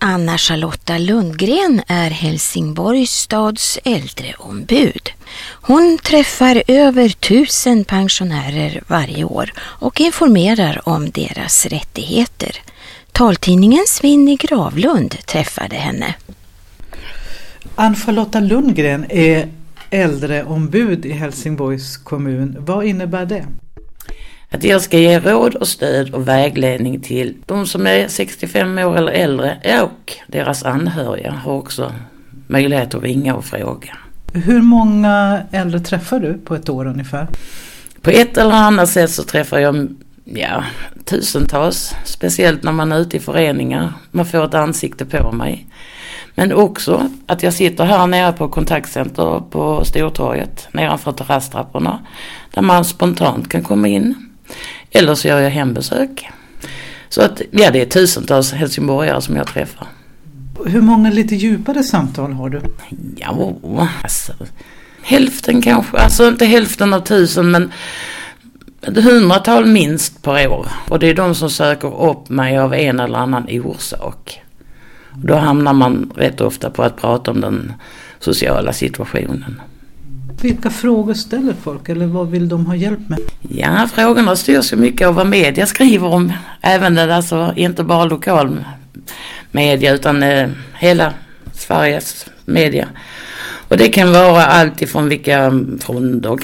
Anna-Charlotta Lundgren är Helsingborgs stads äldreombud. Hon träffar över 1000 pensionärer varje år och informerar om deras rättigheter. Taltidningens Vinnie Gravlund träffade henne. Anna-Charlotta Lundgren är äldreombud i Helsingborgs kommun. Vad innebär det? Att jag ska ge råd och stöd och vägledning till de som är 65 år eller äldre och deras anhöriga har också möjlighet att ringa och fråga. Hur många äldre träffar du på ett år ungefär? På ett eller annat sätt så träffar jag tusentals, speciellt när man är ute i föreningar. Man får ett ansikte på mig. Men också att jag sitter här nere på kontaktcenter på Stortorget nedanför terrasstrapporna där man spontant kan komma in. Eller så gör jag hembesök. Så att det är tusentals helsingborgare som jag träffar. Hur många lite djupare samtal har du? Ja, alltså hälften kanske. Alltså inte hälften av 1000 men 100-tal minst per år. Och det är de som söker upp mig av en eller annan orsak. Då hamnar man rätt ofta på att prata om den sociala situationen. Vilka frågor ställer folk eller vad vill de ha hjälp med? Ja, frågorna styrs ju mycket av vad media skriver om. Även det, alltså inte bara lokal media utan hela Sveriges media. Och det kan vara allt ifrån vilka fonder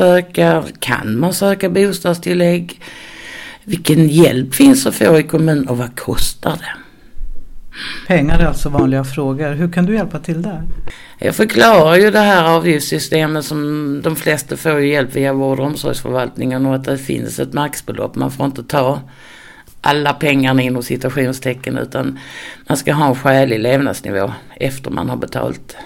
kan man söka bostadstillägg, vilken hjälp finns att få i kommunen och vad kostar det? Pengar är alltså vanliga frågor. Hur kan du hjälpa till där? Jag förklarar ju det här avgiftssystemet som de flesta får hjälp via vård- och omsorgsförvaltningen och att det finns ett maxbelopp. Man får inte ta alla pengarna inom citationstecken utan man ska ha en skälig levnadsnivå efter man har betalt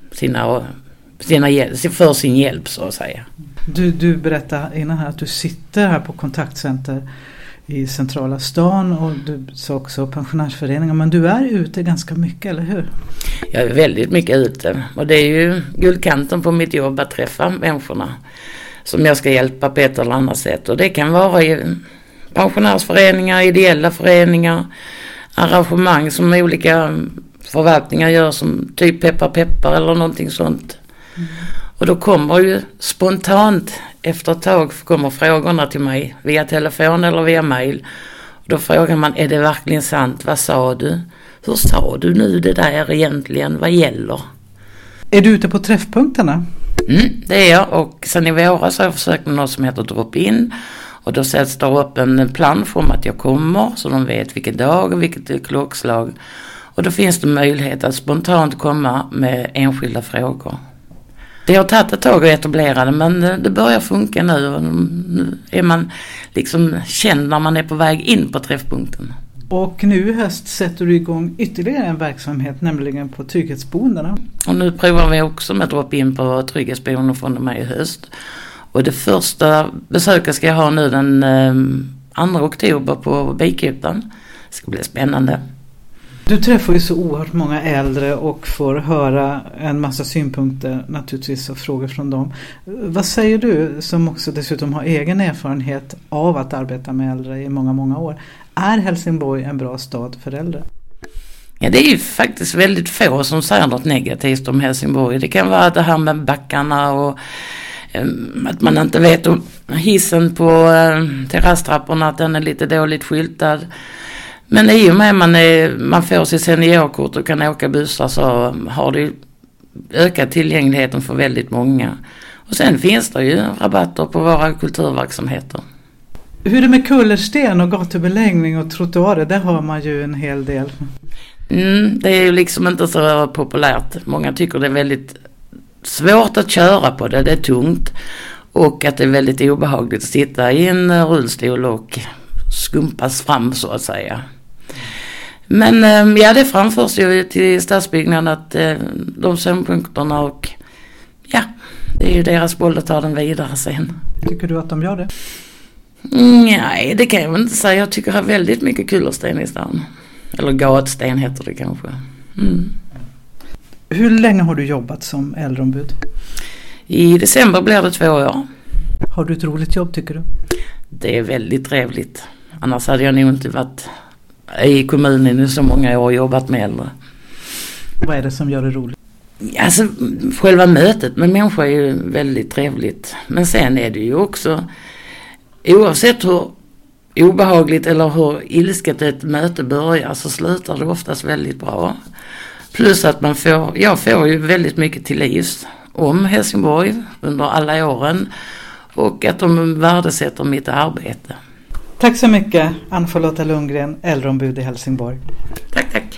för sin hjälp så att säga. Du berättade innan här att du sitter här på kontaktcenter i centrala stan och du sa också pensionärsföreningar, men du är ute ganska mycket, eller hur? Jag är väldigt mycket ute och det är ju guldkanten på mitt jobb att träffa människorna som jag ska hjälpa på ett eller annat sätt och det kan vara i pensionärsföreningar, ideella föreningar, arrangemang som olika förvaltningar gör som typ peppar eller någonting sånt. Och då kommer ju spontant efter ett tag kommer frågorna till mig via telefon eller via mail. Och då frågar man, är det verkligen sant? Vad sa du? Hur sa du nu det där egentligen? Vad gäller? Är du ute på träffpunkterna? Det är jag och sen i våras har jag försökt med något som heter drop-in. Och då sätts det upp en plan för att jag kommer så de vet vilken dag och vilket klockslag. Och då finns det möjlighet att spontant komma med enskilda frågor. Det har tagit ett tag att etablera det men det börjar funka nu. Nu är man liksom känd när man är på väg in på träffpunkten. Och nu i höst sätter du igång ytterligare en verksamhet, nämligen på trygghetsboendena. Och nu provar vi också med drop-in på trygghetsboenden från och med i höst. Och det första besöket ska jag ha nu den 2 oktober på Bikutan. Det ska bli spännande. Du träffar ju så oerhört många äldre och får höra en massa synpunkter naturligtvis och frågor från dem. Vad säger du som också dessutom har egen erfarenhet av att arbeta med äldre i många, många år? Är Helsingborg en bra stad för äldre? Ja, det är ju faktiskt väldigt få som säger något negativt om Helsingborg. Det kan vara det här med backarna och att man inte vet om hissen på terrasstrapporna att den är lite dåligt skyltad. Men i och med man får sitt seniorkort och kan åka bussar så har det ökat tillgängligheten för väldigt många. Och sen finns det ju rabatter på våra kulturverksamheter. Hur är det med kullersten och gatubeläggning och trottoarer? Där har man ju en hel del. Det är ju liksom inte så populärt. Många tycker det är väldigt svårt att köra på det. Det är tungt och att det är väldigt obehagligt att sitta i en rullstol och skumpas fram så att säga. Men det framförs ju till stadsbyggnaden att de synpunkterna och det är ju deras boll att ta den vidare sen. Tycker du att de gör det? Nej, det kan jag väl inte säga. Jag tycker det är väldigt mycket kullersten i stan. Eller gatsten heter det kanske. Hur länge har du jobbat som äldreombud? I december blir det 2 år. Har du ett roligt jobb tycker du? Det är väldigt trevligt. Annars hade jag nog inte i kommunen i så många år och jobbat med äldre. Vad är det som gör det roligt? Alltså själva mötet med människor är ju väldigt trevligt. Men sen är det ju också, oavsett hur obehagligt eller hur ilsket ett möte börjar, så slutar det oftast väldigt bra. Plus att jag får ju väldigt mycket till livs om Helsingborg under alla åren, och att de värdesätter mitt arbete. Tack så mycket, Ann-Charlotta Lundgren, äldreombud i Helsingborg. Tack.